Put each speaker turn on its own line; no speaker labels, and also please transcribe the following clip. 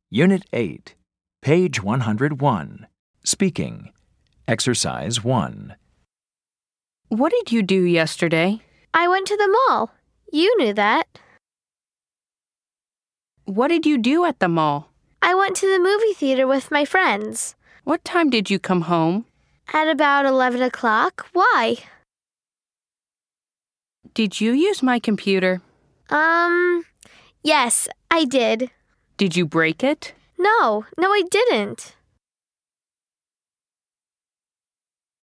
Unit 8, page 101. Speaking. Exercise 1.
What did you do yesterday?
I went to the mall. You knew that.
What did you do at the mall?
I went to the movie theater with my friends.
What time did you come home?
At about 11 o'clock. Why?
Did you use my computer?
Yes, I did.
Did you break it?
No, I didn't.